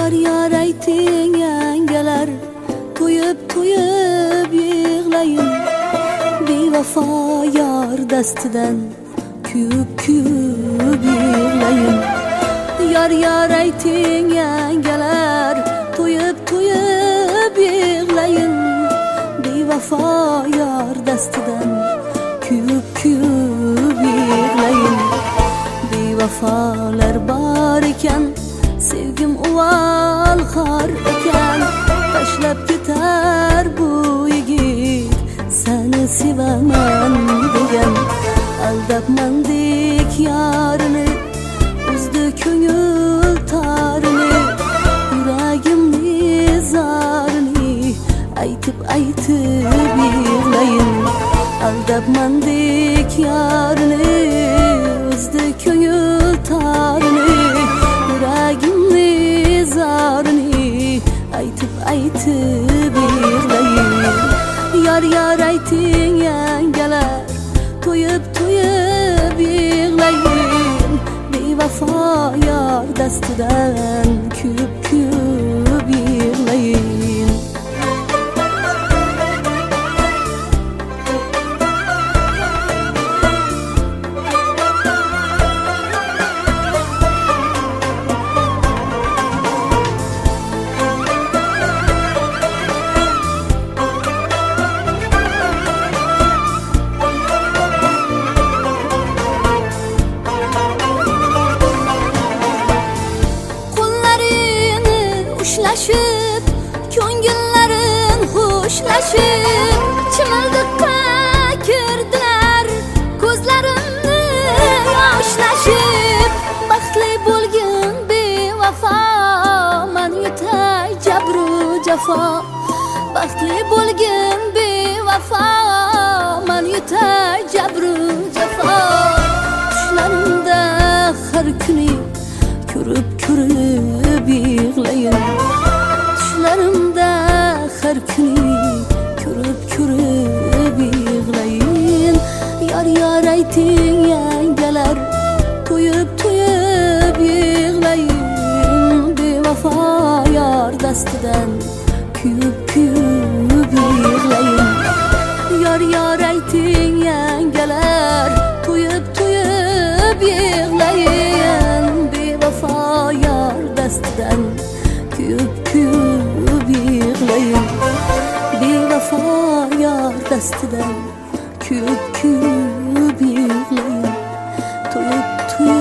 Yar yar ayting yangalar, to'yib to'yib yig'layin. Bevafo yar dastidan kuyib kuyib yig'layin. Yar yar ayting yangalar, to'yib to'yib yig'layin. Bevafo yar dastidan kuyib kuyib yig'layin. Bevafolar bor ekan, sevgim uval xor ekan. Tashlab ketar bu yigit seni sevaman degan. Aldabmandik yarini, uzdi ko'ngil torini. Yuragimni zorini aytib aytib yig'layin. Aldabmandik yarini, uzdi ko'ngil torini. Yuragimni zorini aytib aytib yig'layin. Yar yar ayting yangalar, to'yib to'yib yig'layin. Bevafo yar dastidan kuyib kuyib yig'layin. Ushlashib, ko'ngillarin xushlashib, chimildiqqa kirdilar, ko'zlarimni yoshlashib. Baxtli bo'lgin bevafo, men yutay jabru jafo. Baxtli bo'lgin bevafo, men yutay jabru jafo. Tushlarimda har kuni ko'rib ko'rib yig'layin. Tushlarimda har kuni ko'rib ko'rib yig'layin. Yar yar ayting yangalar, to'yib to'yib yig'layin. Bevafo yar dastidan kuyib kuyib yig'layin. Yar yar ayting yangalar, to'yib to'yib yig'layin. Bevafo yar dastidan kuyib kuyib yig'layin. Bevafo yar dastidan kuyib kuyib yig'layin. To'yib to'yib